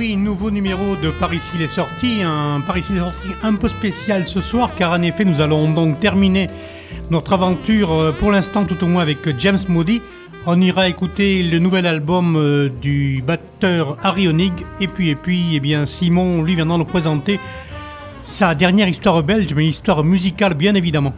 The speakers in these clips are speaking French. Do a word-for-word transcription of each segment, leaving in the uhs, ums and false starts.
oui, nouveau numéro de Par ici il est sorti, un Par ici il est sorti un peu spécial ce soir, car en effet nous allons donc terminer notre aventure, pour l'instant tout au moins, avec James Moody. On ira écouter le nouvel album du batteur Harry Honig, et puis, et puis eh bien, Simon lui viendra nous présenter sa dernière histoire belge, mais histoire musicale bien évidemment.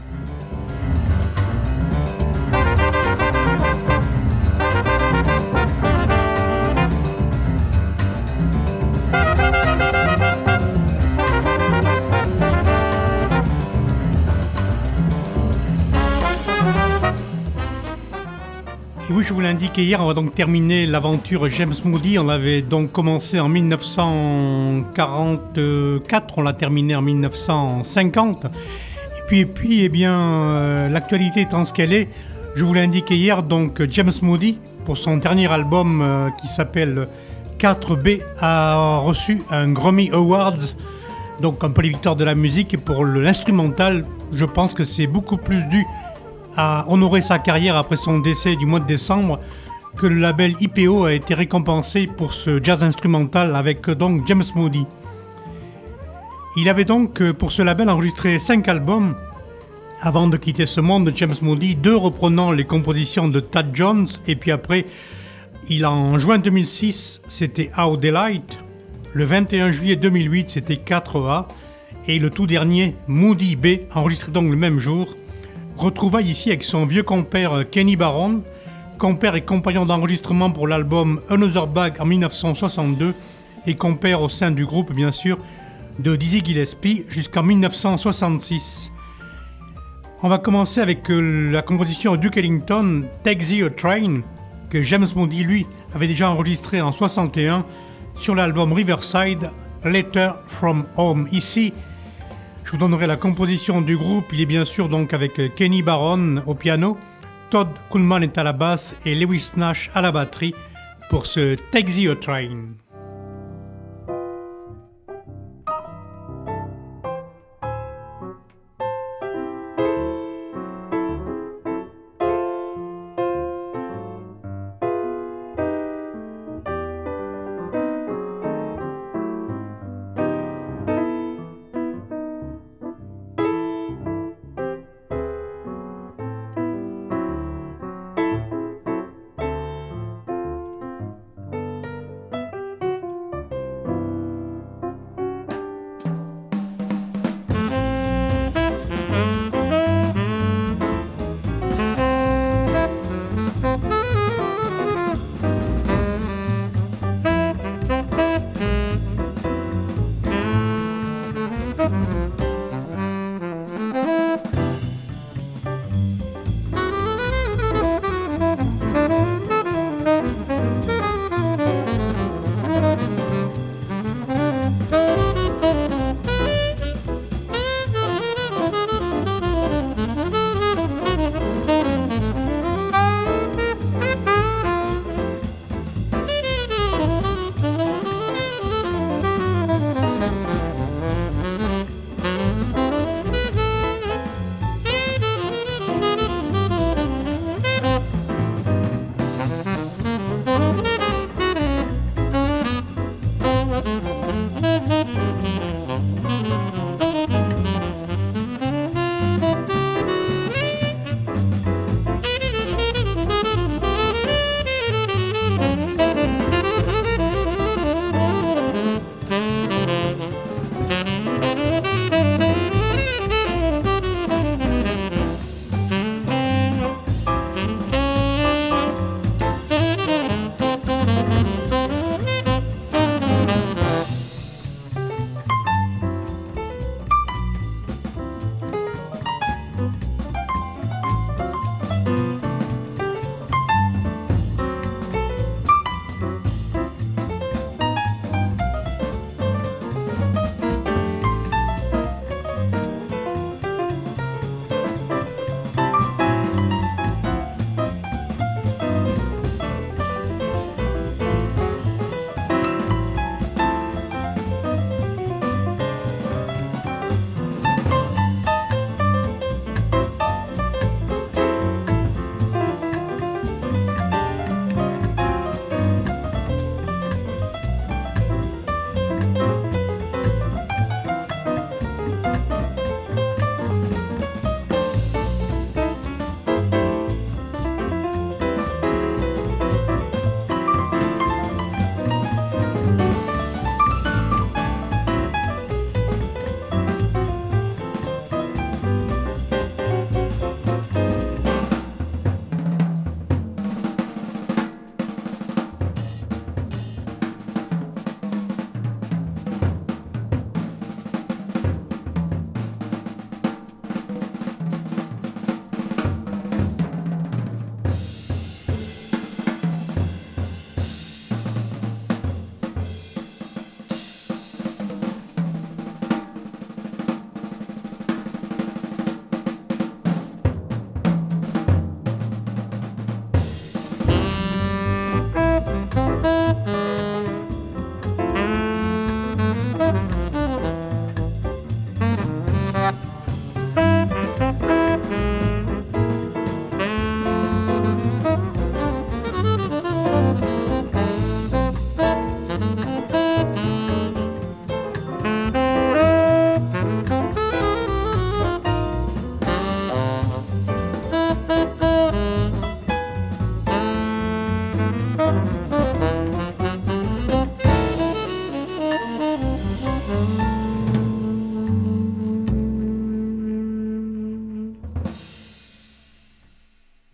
Et oui, je vous l'ai indiqué hier, on va donc terminer l'aventure James Moody. On l'avait donc commencé en dix-neuf cent quarante-quatre, on l'a terminé en dix-neuf cent cinquante. Et puis, et puis eh bien, euh, l'actualité étant ce qu'elle est, je vous l'ai indiqué hier, donc James Moody, pour son dernier album euh, qui s'appelle quatre B, a reçu un Grammy Awards, donc un peu les victoires de la musique. Et pour l'instrumental, je pense que c'est beaucoup plus dû à honorer sa carrière après son décès du mois de décembre que le label I P O a été récompensé pour ce jazz instrumental avec donc James Moody. Il avait donc pour ce label enregistré cinq albums avant de quitter ce monde, James Moody, deux reprenant les compositions de Thad Jones, et puis après, il en juin deux mille six, c'était How Delight, le vingt et un juillet deux mille huit, c'était quatre A, et le tout dernier, Moody B, enregistré donc le même jour. Retrouvailles ici avec son vieux compère Kenny Barron, compère et compagnon d'enregistrement pour l'album Another Bag en dix-neuf cent soixante-deux, et compère au sein du groupe bien sûr de Dizzy Gillespie jusqu'en dix-neuf cent soixante-six. On va commencer avec la composition de Duke Ellington, Take Thee a Train, que James Moody lui avait déjà enregistré en soixante et un sur l'album Riverside, Letter from Home. Ici, je vous donnerai la composition du groupe. Il est bien sûr donc avec Kenny Barron au piano, Todd Kuhlman est à la basse et Lewis Nash à la batterie pour ce Take Thee a Train.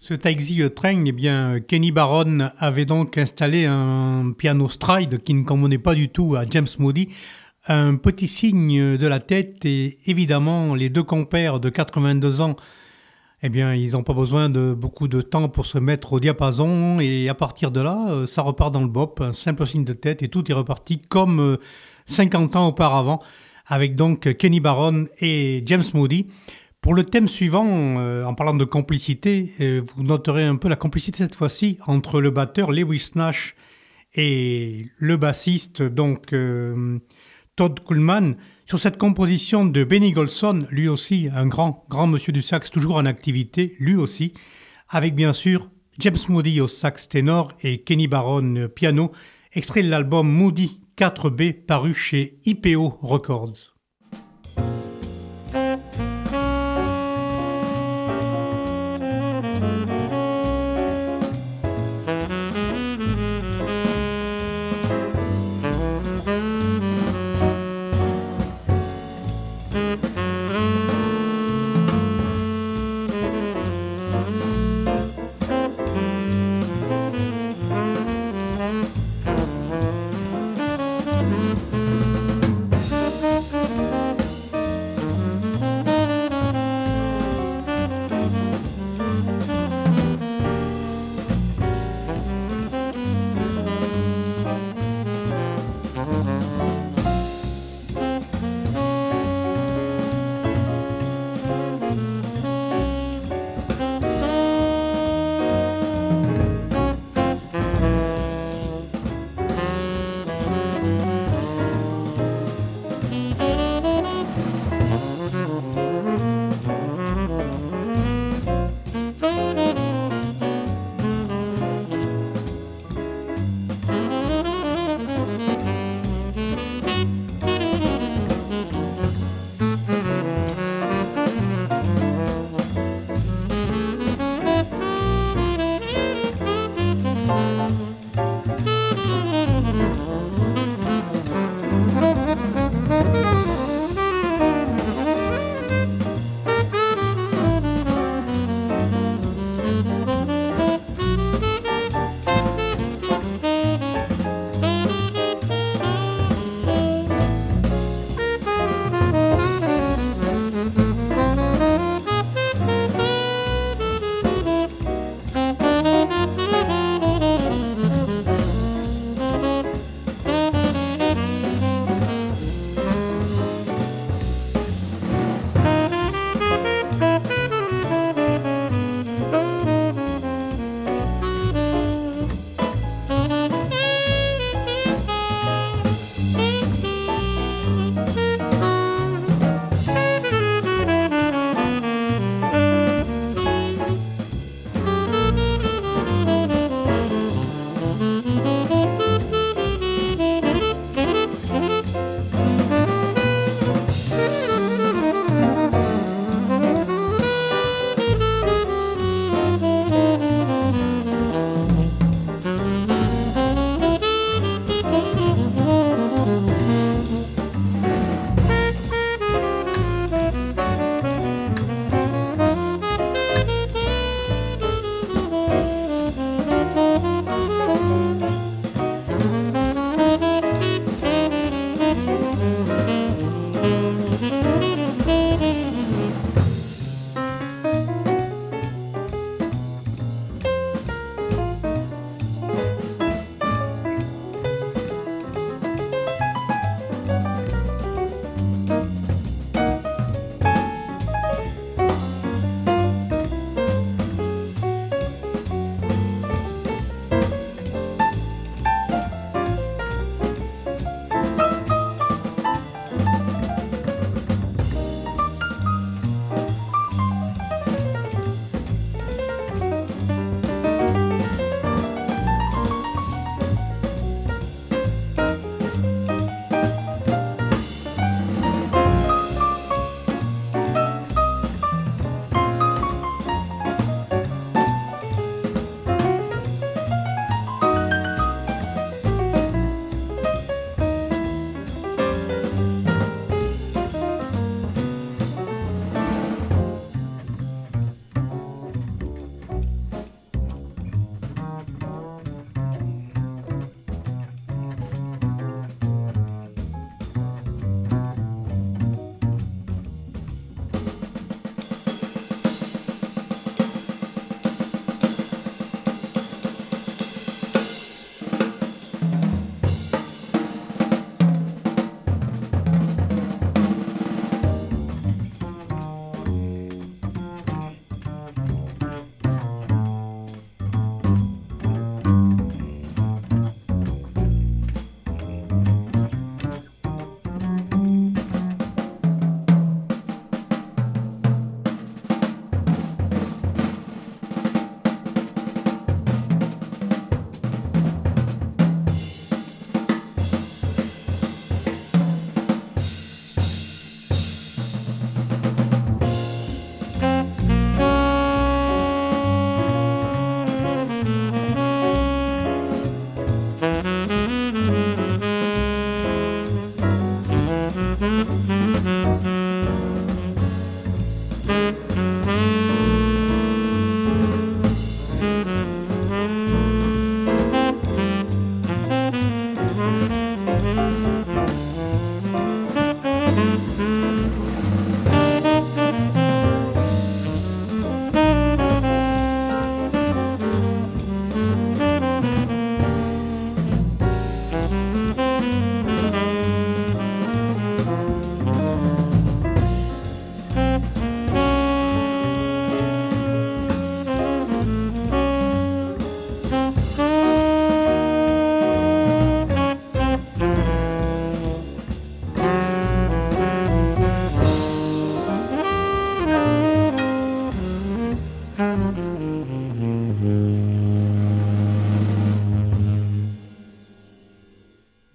Ce Taxi Train, eh bien, Kenny Barron avait donc installé un piano stride qui ne convenait pas du tout à James Moody. Un petit signe de la tête et évidemment les deux compères de quatre-vingt-deux ans, eh bien, ils n'ont pas besoin de beaucoup de temps pour se mettre au diapason et à partir de là, ça repart dans le bop, un simple signe de tête et tout est reparti comme cinquante ans auparavant avec donc Kenny Barron et James Moody. Pour le thème suivant, euh, en parlant de complicité, euh, vous noterez un peu la complicité cette fois-ci entre le batteur Lewis Nash et le bassiste donc euh, Todd Coolman sur cette composition de Benny Golson, lui aussi un grand grand monsieur du sax toujours en activité, lui aussi, avec bien sûr James Moody au sax ténor et Kenny Barron piano, extrait de l'album Moody quatre B paru chez I P O Records.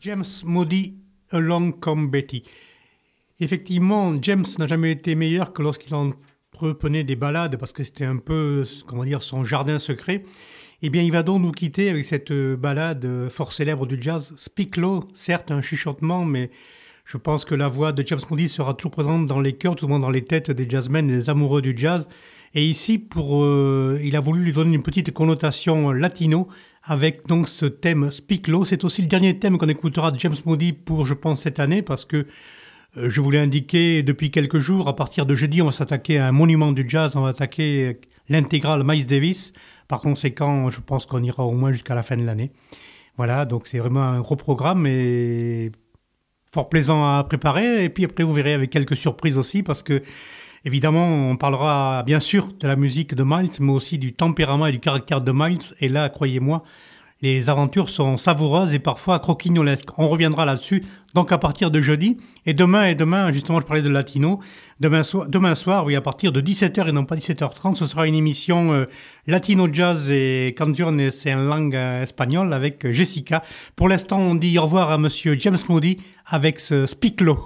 James Moody, Along Come Betty. Effectivement, James n'a jamais été meilleur que lorsqu'il entretenait des ballades, parce que c'était un peu, comment dire, son jardin secret. Eh bien, il va donc nous quitter avec cette ballade fort célèbre du jazz, Speak Low, certes un chuchotement, mais je pense que la voix de James Moody sera toujours présente dans les cœurs, tout au moins dans les têtes des jazzmen et des amoureux du jazz. Et ici, pour, euh, il a voulu lui donner une petite connotation latino avec donc ce thème Speak Low. C'est aussi le dernier thème qu'on écoutera de James Moody pour, je pense, cette année, parce que euh, je vous l'ai indiqué depuis quelques jours, à partir de jeudi, on va s'attaquer à un monument du jazz, on va attaquer l'intégrale Miles Davis. Par conséquent, je pense qu'on ira au moins jusqu'à la fin de l'année. Voilà, donc c'est vraiment un gros programme et fort plaisant à préparer. Et puis après, vous verrez avec quelques surprises aussi, parce que évidemment, on parlera bien sûr de la musique de Miles, mais aussi du tempérament et du caractère de Miles. Et là, croyez-moi, les aventures sont savoureuses et parfois croquignolesques. On reviendra là-dessus, donc à partir de jeudi. Et demain, et demain, justement, je parlais de latino. Demain, so- demain soir, oui, à partir de dix-sept heures et non pas dix-sept heures trente, ce sera une émission euh, latino jazz et canciones en langue euh, espagnole avec euh, Jessica. Pour l'instant, on dit au revoir à monsieur James Moody avec ce Speak Low.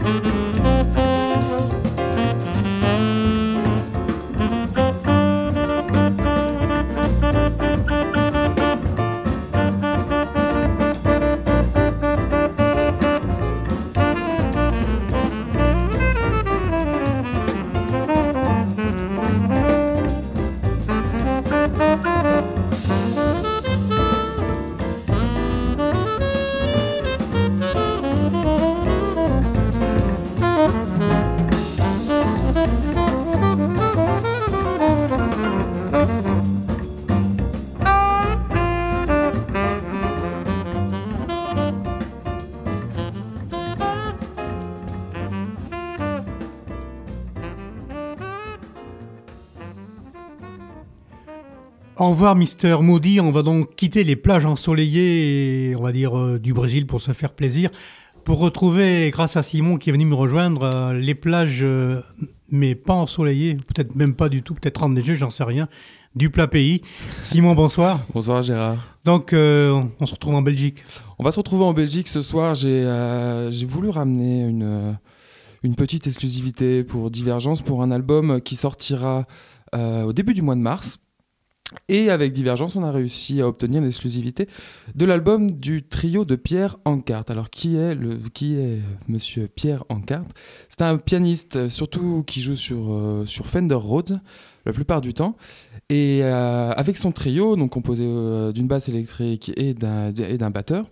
Au revoir Mister Moody, on va donc quitter les plages ensoleillées, et, on va dire euh, du Brésil pour se faire plaisir, pour retrouver, grâce à Simon qui est venu me rejoindre, euh, les plages, euh, mais pas ensoleillées, peut-être même pas du tout, peut-être enneigées, j'en sais rien, du plat pays. Simon, bonsoir. Bonsoir Gérard. Donc euh, on se retrouve en Belgique. On va se retrouver en Belgique ce soir. J'ai, euh, j'ai voulu ramener une, euh, une petite exclusivité pour Divergence, pour un album qui sortira euh, au début du mois de mars. Et avec Divergence, on a réussi à obtenir l'exclusivité de l'album du trio de Pierre Encart. Alors, qui est, le, qui est monsieur Pierre Encart ? C'est un pianiste, surtout qui joue sur, euh, sur Fender Rhodes, la plupart du temps. Et euh, avec son trio, donc composé euh, d'une basse électrique et d'un, et d'un batteur,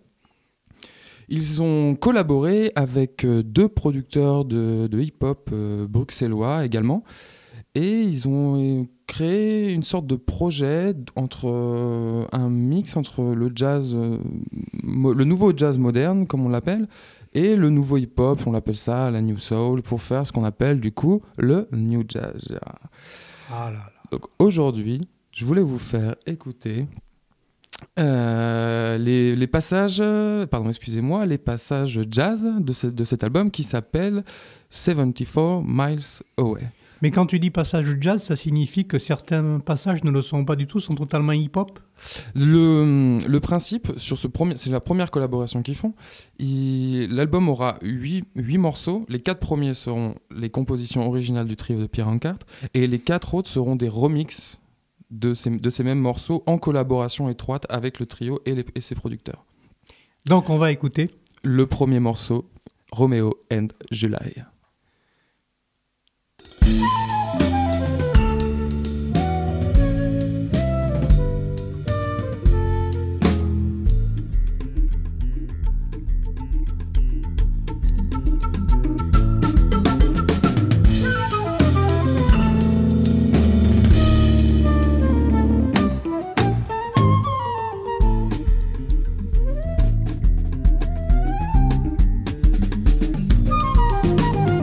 ils ont collaboré avec euh, deux producteurs de, de hip-hop euh, bruxellois également. Et ils ont créé une sorte de projet entre euh, un mix entre le jazz, euh, mo- le nouveau jazz moderne, comme on l'appelle, et le nouveau hip-hop, on l'appelle ça la new soul, pour faire ce qu'on appelle du coup le new jazz. Ah là là. Donc aujourd'hui, je voulais vous faire écouter euh, les, les passages, pardon, excusez-moi, les passages jazz de, ce, de cet album qui s'appelle seventy-four Miles Away. Mais quand tu dis passage jazz, ça signifie que certains passages ne le sont pas du tout, sont totalement hip-hop ? Le, le principe, sur ce premier, c'est la première collaboration qu'ils font. Il, l'album aura huit morceaux. Les quatre premiers seront les compositions originales du trio de Pierre Encart et les quatre autres seront des remixes de ces, de ces mêmes morceaux en collaboration étroite avec le trio et, les, et ses producteurs. Donc on va écouter le premier morceau, Romeo and July. Thank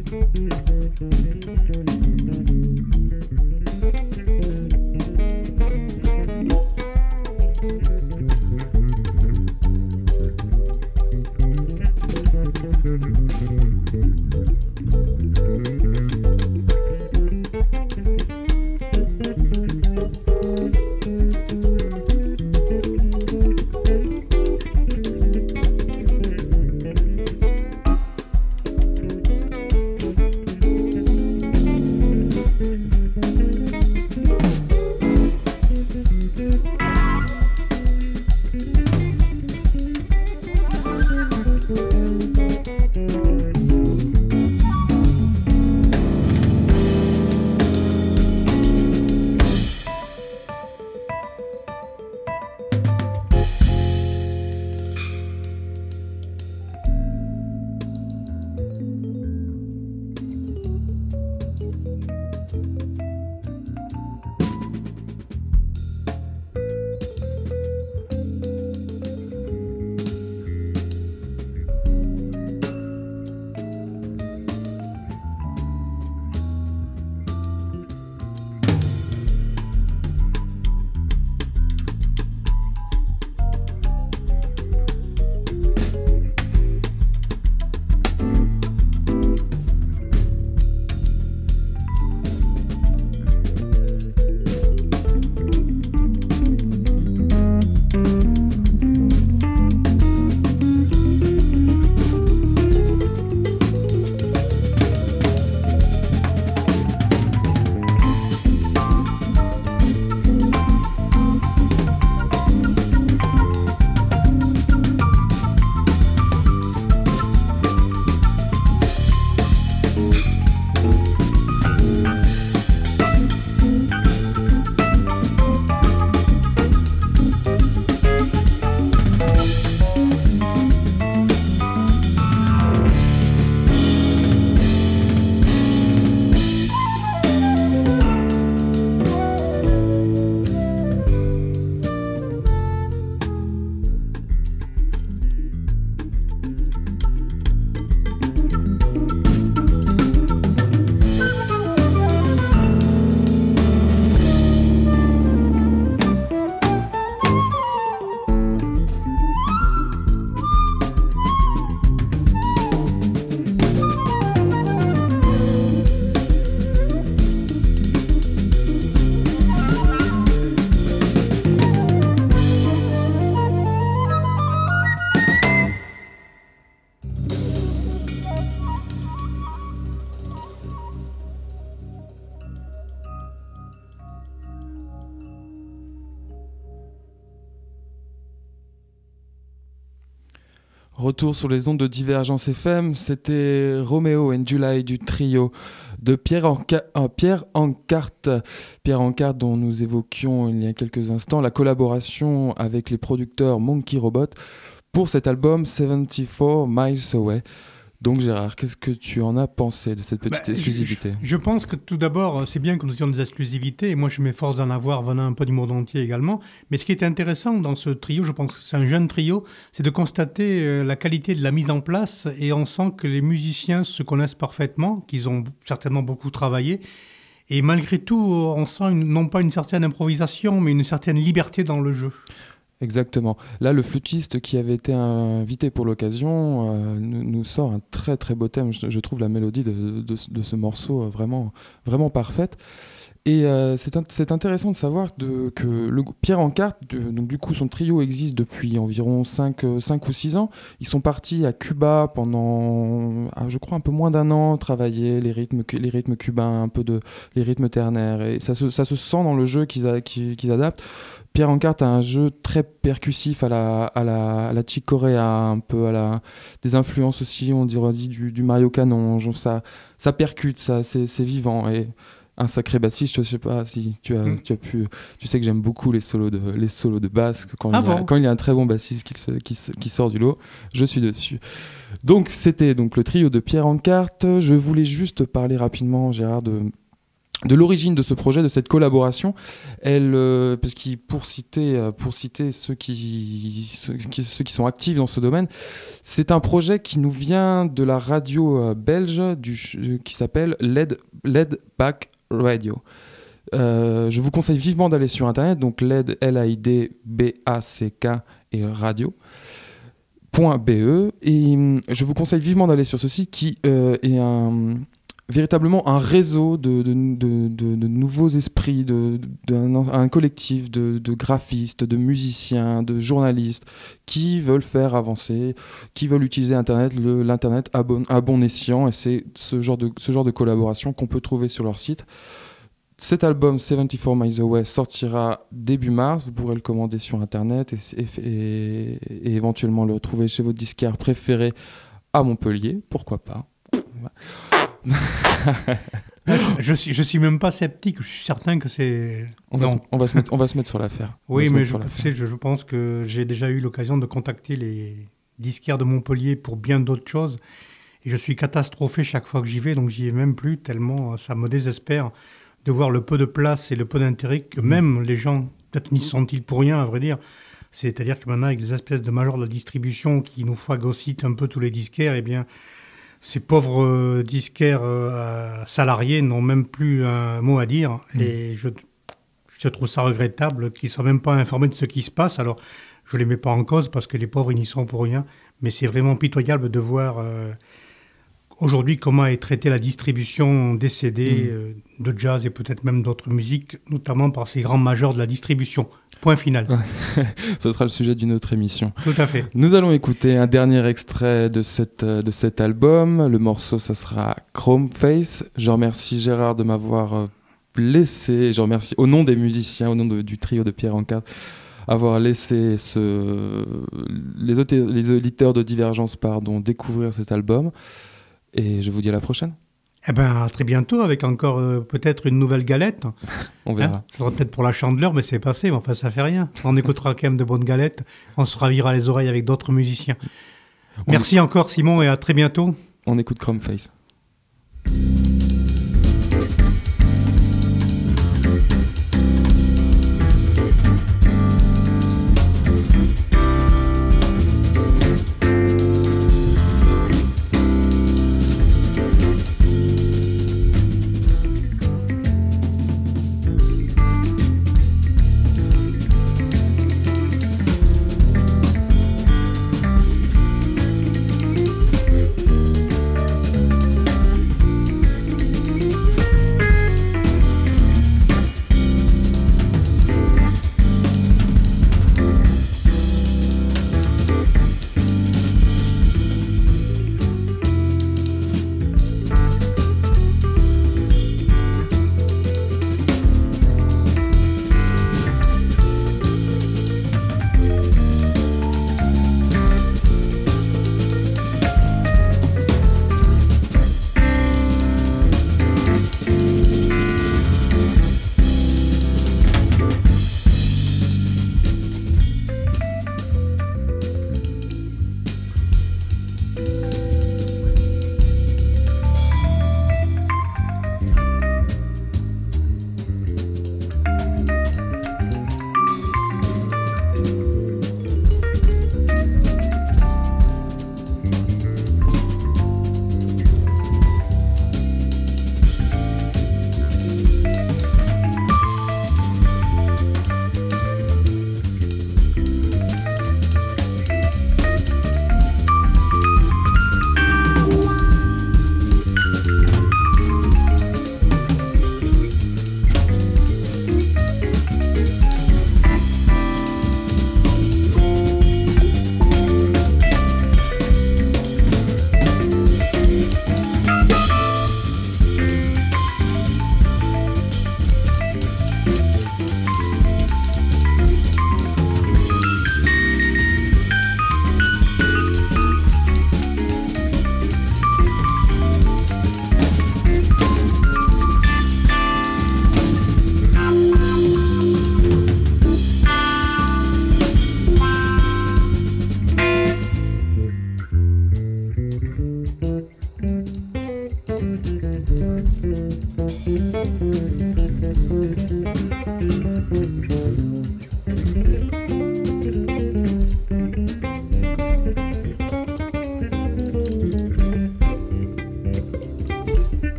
Retour sur les ondes de Divergence F M, c'était Romeo and July du trio de Pierre Anca- euh, Pierre Encart. Pierre Encart dont nous évoquions il y a quelques instants la collaboration avec les producteurs Monkey Robot pour cet album soixante-quatre Miles Away. Donc Gérard, qu'est-ce que tu en as pensé de cette petite bah, exclusivité ? je, je pense que tout d'abord, c'est bien que nous ayons des exclusivités, et moi je m'efforce d'en avoir venant un peu du monde entier également. Mais ce qui est intéressant dans ce trio, je pense que c'est un jeune trio, c'est de constater euh, la qualité de la mise en place, et on sent que les musiciens se connaissent parfaitement, qu'ils ont certainement beaucoup travaillé. Et malgré tout, on sent une, non pas une certaine improvisation, mais une certaine liberté dans le jeu. Exactement. Là, le flûtiste qui avait été invité pour l'occasion euh, nous, nous sort un très très beau thème. Je, je trouve la mélodie de, de, de ce morceau vraiment, vraiment parfaite. Et euh, c'est, un, c'est intéressant de savoir de, que le, Pierre Encart, de, donc du coup son trio existe depuis environ cinq ou six ans. Ils sont partis à Cuba pendant, ah, je crois, un peu moins d'un an, travailler les rythmes, les rythmes cubains, un peu de, les rythmes ternaires. Et ça se, ça se sent dans le jeu qu'ils, a, qu'ils, qu'ils adaptent. Pierre Encart a un jeu très percussif à la, à la, à la Chick Corea, un peu à la, des influences aussi, on dirait du, du Mario Canonge. Ça, ça percute, ça, c'est, c'est vivant. Et un sacré bassiste, je sais pas si tu as, mm. tu as pu... Tu sais que j'aime beaucoup les solos de, les solos de basse. Quand, ah il bon a, quand il y a un très bon bassiste qui, se, qui, qui sort du lot, je suis dessus. Donc c'était donc le trio de Pierre Encart. Je voulais juste parler rapidement, Gérard, de... de l'origine de ce projet, de cette collaboration, elle, euh, parce que pour citer, pour citer ceux qui, ceux, qui, ceux qui sont actifs dans ce domaine, c'est un projet qui nous vient de la radio belge du, qui s'appelle Laid, Laid Back Radio. Euh, je vous conseille vivement d'aller sur Internet, donc Laid, L A I D B A C K et radio. .be, et je vous conseille vivement d'aller sur ce site qui euh, est un... véritablement un réseau de, de, de, de, de nouveaux esprits, de, de, un, un collectif de, de graphistes, de musiciens, de journalistes qui veulent faire avancer, qui veulent utiliser Internet, le, l'Internet à bon, à bon escient, et c'est ce genre, de, ce genre de collaboration qu'on peut trouver sur leur site. Cet album seventy-four Miles Away sortira début mars, vous pourrez le commander sur Internet et, et, et, et éventuellement le retrouver chez votre disquaire préféré à Montpellier, pourquoi pas. je, je, suis, je suis même pas sceptique, je suis certain que c'est... On va, se, on va, se, mettre, on va se mettre sur l'affaire. Oui, mais je, sais, je, je pense que j'ai déjà eu l'occasion de contacter les disquaires de Montpellier pour bien d'autres choses. Et je suis catastrophé chaque fois que j'y vais, donc j'y vais même plus, tellement ça me désespère de voir le peu de place et le peu d'intérêt que mmh. même les gens, peut-être n'y sont-ils pour rien, à vrai dire. C'est-à-dire que maintenant, avec les espèces de majors de la distribution qui nous phagocytent un peu tous les disquaires, eh bien... ces pauvres euh, disquaires euh, salariés n'ont même plus un mot à dire. Mmh. Et je, je trouve ça regrettable qu'ils ne soient même pas informés de ce qui se passe. Alors, je ne les mets pas en cause parce que les pauvres, ils n'y sont pour rien. Mais c'est vraiment pitoyable de voir euh, aujourd'hui comment est traitée la distribution des C D, mmh. euh, de jazz et peut-être même d'autres musiques, notamment par ces grands majors de la distribution. Point final. Ce sera le sujet d'une autre émission. Tout à fait. Nous allons écouter un dernier extrait de, cette, de cet album. Le morceau, ça sera Chrome Face. Je remercie Gérard de m'avoir laissé, je remercie au nom des musiciens, au nom de, du trio de Pierre Encadre, avoir laissé ce, les, autres, les auditeurs de Divergence pardon, découvrir cet album. Et je vous dis à la prochaine. Eh bien, à très bientôt, avec encore euh, peut-être une nouvelle galette. On verra. Hein, ça sera peut-être pour la Chandeleur, mais c'est passé, mais enfin, ça fait rien. On écoutera quand même de bonnes galettes. On se ravira les oreilles avec d'autres musiciens. On Merci écoute... encore, Simon, et à très bientôt. On écoute Chrome Face.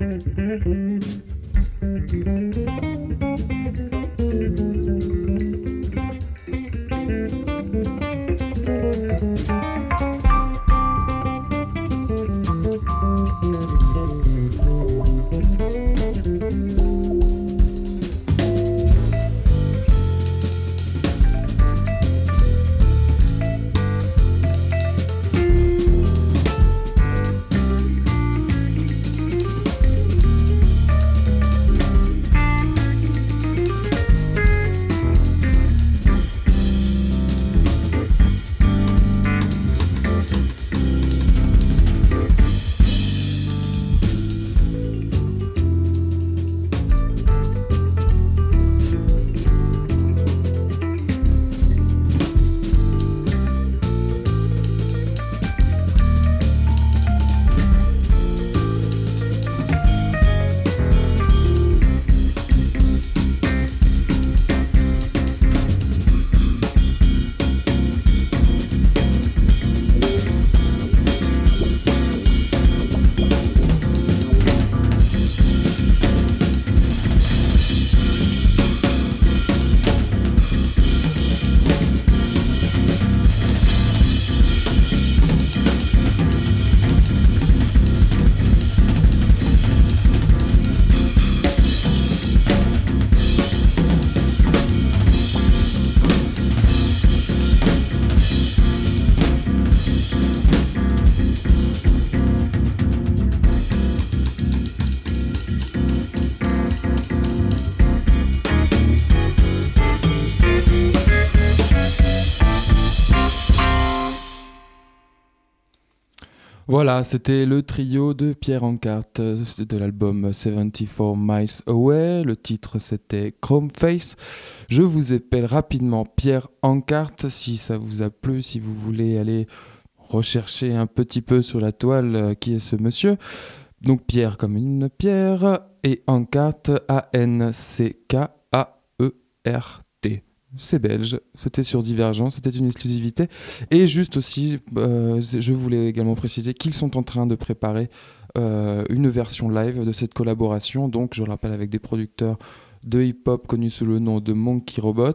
Voilà, c'était le trio de Pierre Encart, c'était de l'album soixante-quatre Miles Away. Le titre, c'était Chrome Face. Je vous appelle rapidement Pierre Encart, si ça vous a plu, si vous voulez aller rechercher un petit peu sur la toile euh, qui est ce monsieur. Donc Pierre comme une pierre et Encart, A N C K A E R T. C'est belge, c'était sur Divergence, c'était une exclusivité. Et juste aussi, euh, je voulais également préciser qu'ils sont en train de préparer euh, une version live de cette collaboration, donc je le rappelle avec des producteurs de hip-hop connus sous le nom de Monkey Robot.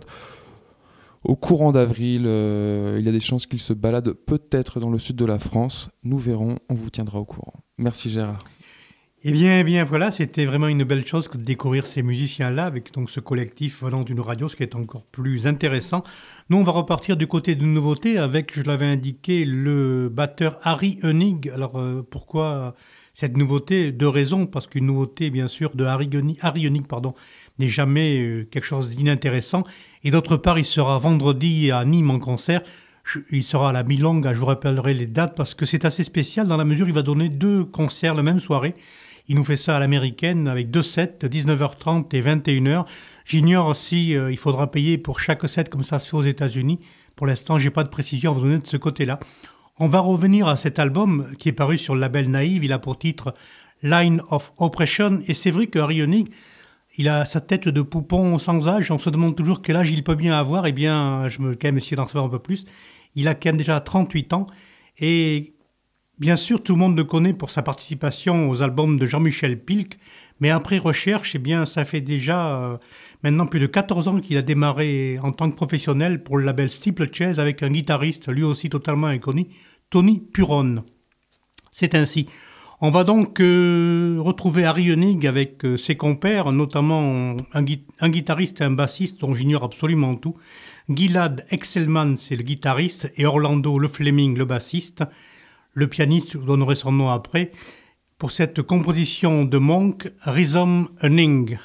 Au courant d'avril, euh, il y a des chances qu'ils se baladent peut-être dans le sud de la France. Nous verrons, on vous tiendra au courant. Merci Gérard. Eh bien, eh bien, voilà, c'était vraiment une belle chose que de découvrir ces musiciens-là avec donc ce collectif venant d'une radio, ce qui est encore plus intéressant. Nous, on va repartir du côté de nouveautés avec, je l'avais indiqué, le batteur Harry Hoenig. Alors, euh, pourquoi cette nouveauté? Deux raisons, parce qu'une nouveauté, bien sûr, de Harry Hoenig, Harry Hoenig, pardon, n'est jamais euh, quelque chose d'inintéressant. Et d'autre part, il sera vendredi à Nîmes en concert. Je, il sera à la mi-longue, je vous rappellerai les dates, parce que c'est assez spécial dans la mesure où il va donner deux concerts la même soirée. Il nous fait ça à l'américaine avec deux sets, dix-neuf heures trente et vingt et une heures. J'ignore si euh, il faudra payer pour chaque set comme ça, c'est aux États-Unis. Pour l'instant, j'ai pas de précision à vous donner de ce côté-là. On va revenir à cet album qui est paru sur le label Naïve. Il a pour titre Line of Oppression. Et c'est vrai que Harry Hoenig, il a sa tête de poupon sans âge. On se demande toujours quel âge il peut bien avoir. Eh bien, je me quand même essayer d'en savoir un peu plus. Il a quand même déjà trente-huit ans. Et bien sûr, tout le monde le connaît pour sa participation aux albums de Jean-Michel Pilk, mais après recherche, eh bien, ça fait déjà euh, maintenant plus de quatorze ans qu'il a démarré en tant que professionnel pour le label Steeplechase avec un guitariste, lui aussi totalement inconnu, Tony Puron. C'est ainsi. On va donc euh, retrouver Harry Hoenig avec euh, ses compères, notamment un, gui- un guitariste et un bassiste dont j'ignore absolument tout. Gilad Excelman, c'est le guitariste, et Orlando Le Fleming, le bassiste. Le pianiste, je vous donnerai son nom après, pour cette composition de Monk, Rhythm Hoenig.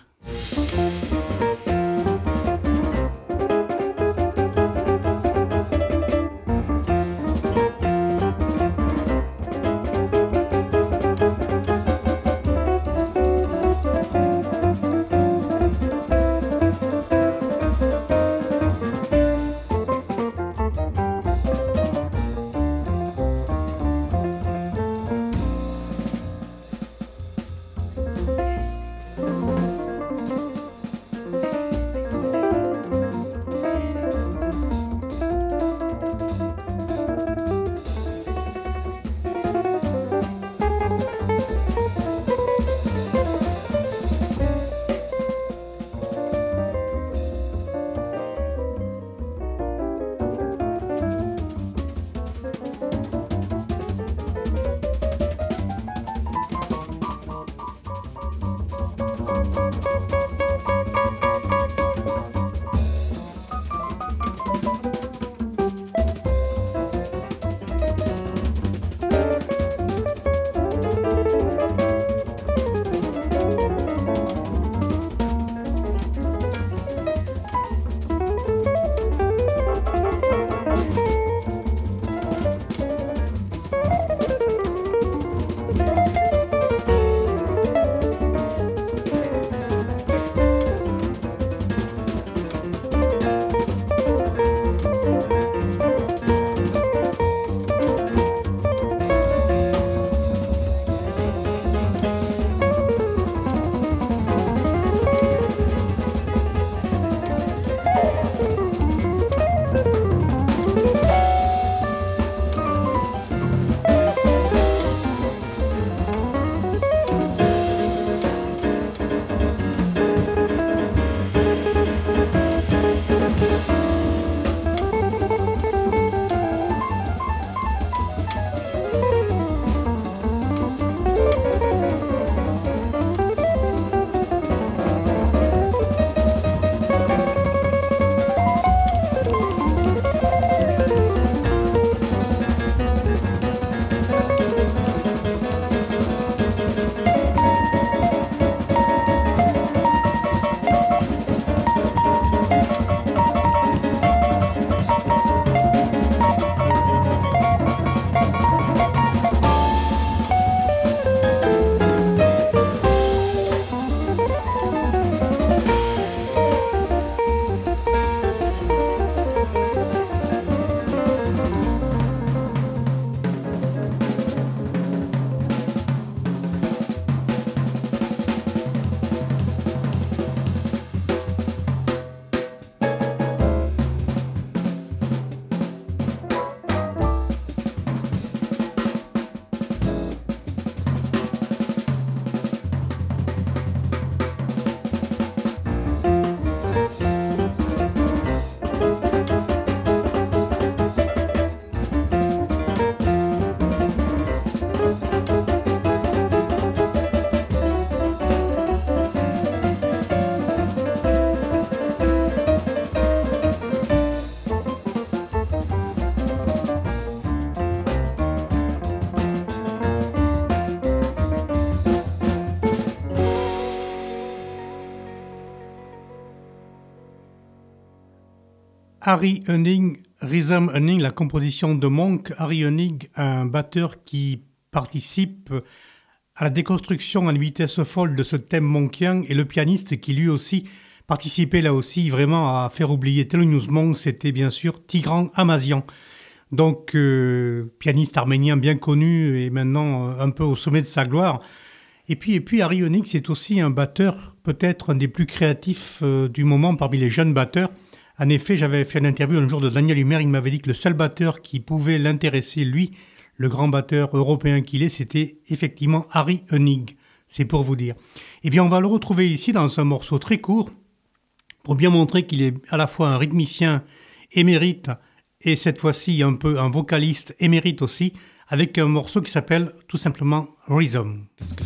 Harry Hennig, Rhythm Hennig, la composition de Monk. Harry Hennig, un batteur qui participe à la déconstruction à une vitesse folle de ce thème monkien, et le pianiste qui lui aussi participait là aussi vraiment à faire oublier Thelonious Monk, c'était bien sûr Tigran Amazian. Donc euh, pianiste arménien bien connu et maintenant euh, un peu au sommet de sa gloire. Et puis, et puis Harry Hennig, c'est aussi un batteur, peut-être un des plus créatifs euh, du moment parmi les jeunes batteurs. En effet, j'avais fait une interview un jour de Daniel Humer, il m'avait dit que le seul batteur qui pouvait l'intéresser, lui, le grand batteur européen qu'il est, c'était effectivement Harry Hennig. C'est pour vous dire. Eh bien, on va le retrouver ici dans un morceau très court, pour bien montrer qu'il est à la fois un rythmicien émérite et cette fois-ci un peu un vocaliste émérite aussi, avec un morceau qui s'appelle tout simplement Rhythm.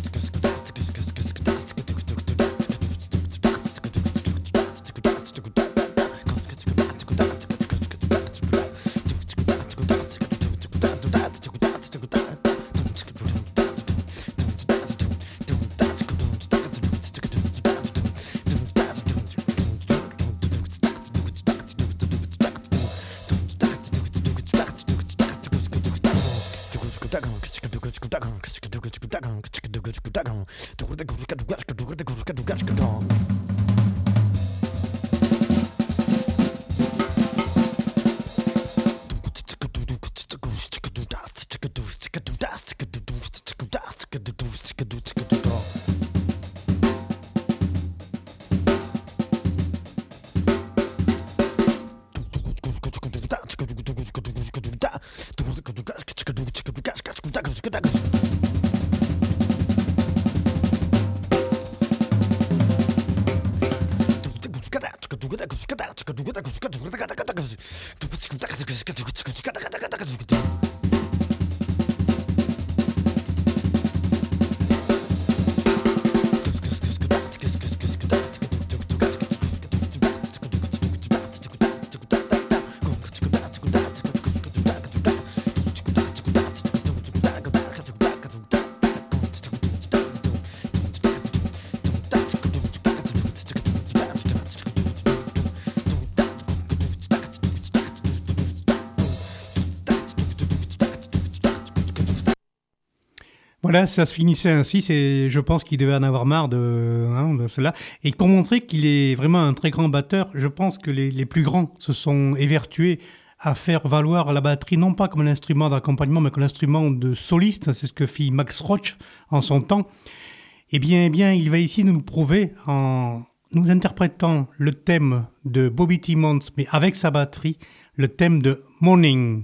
Voilà, ça se finissait ainsi. C'est, je pense qu'il devait en avoir marre de, hein, de cela. Et pour montrer qu'il est vraiment un très grand batteur, je pense que les, les plus grands se sont évertués à faire valoir la batterie, non pas comme un instrument d'accompagnement, mais comme un instrument de soliste. C'est ce que fit Max Roach en son temps. Eh bien, eh bien, il va ici nous prouver, en nous interprétant le thème de Bobby Timmons, mais avec sa batterie, le thème de Morning.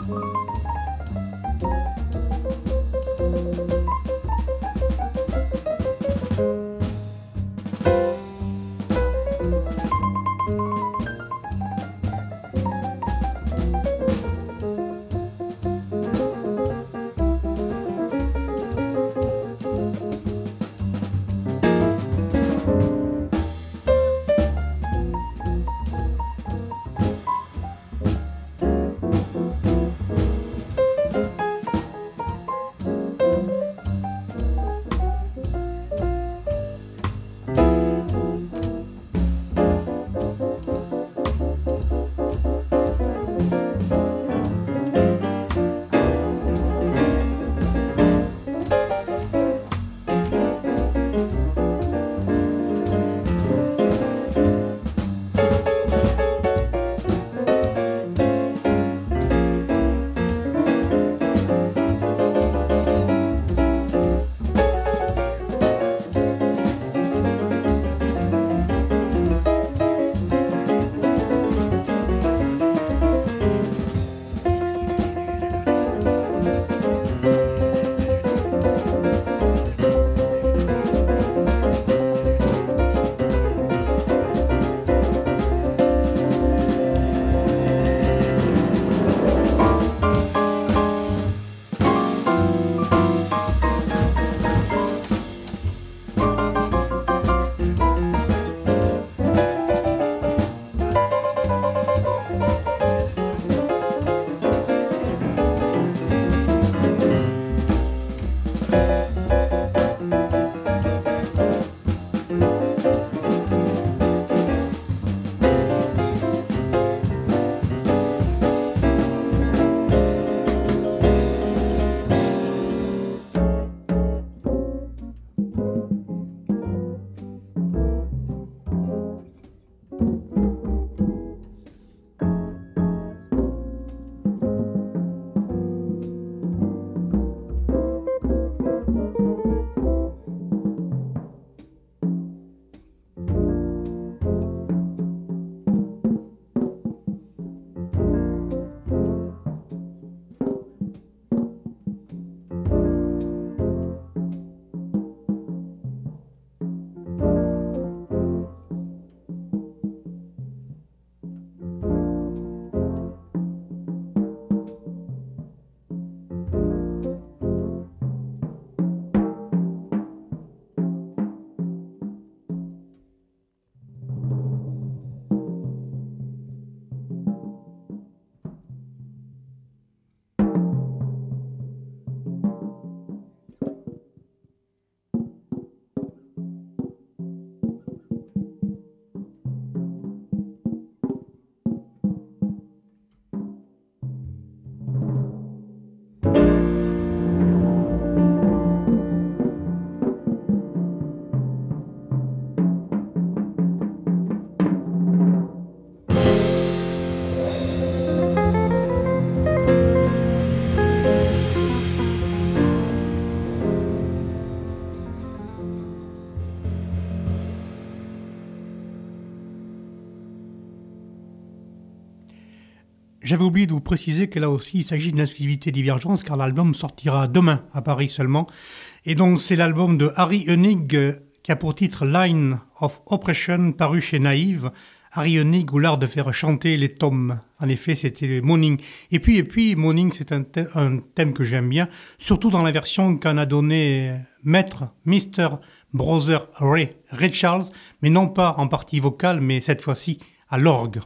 J'avais oublié de vous préciser que là aussi, il s'agit d'une exclusivité Divergence, car l'album sortira demain à Paris seulement. Et donc, c'est l'album de Harry Hoenig euh, qui a pour titre Line of Oppression, paru chez Naïve. Harry Hoenig, ou l'art de faire chanter les tomes. En effet, c'était Moaning. Et puis, et puis Moaning, c'est un, thè- un thème que j'aime bien, surtout dans la version qu'en a donné Maître mister Brother Ray, Ray Charles, mais non pas en partie vocale, mais cette fois-ci à l'orgue.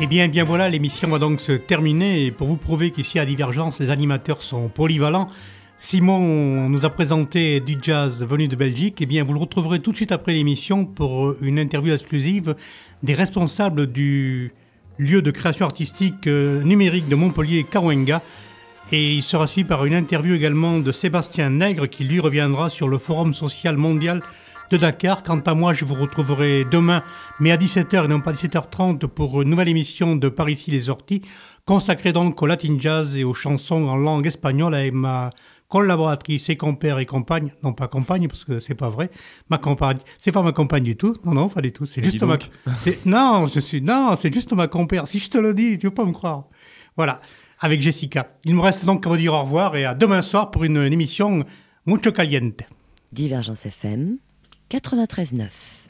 Eh bien, bien voilà, l'émission va donc se terminer. Et pour vous prouver qu'ici à Divergence, les animateurs sont polyvalents, Simon nous a présenté du jazz venu de Belgique. Eh bien, vous le retrouverez tout de suite après l'émission pour une interview exclusive des responsables du lieu de création artistique numérique de Montpellier, Carouenga. Et il sera suivi par une interview également de Sébastien Nègre qui lui reviendra sur le Forum social mondial de Dakar. Quant à moi, je vous retrouverai demain, mais à dix-sept heures et non pas dix-sept heures trente, pour une nouvelle émission de Par ici les orties, consacrée donc au latin jazz et aux chansons en langue espagnole avec ma collaboratrice et compère et compagne, non pas compagne parce que c'est pas vrai, ma compagne, c'est pas ma compagne du tout, non non pas du tout, c'est Mais juste ma, c'est, non je suis, non c'est juste ma compère, si je te le dis, tu veux pas me croire, voilà, avec Jessica. Il me reste donc à vous dire au revoir et à demain soir pour une, une émission mucho caliente. Divergence F M quatre-vingt-treize neuf.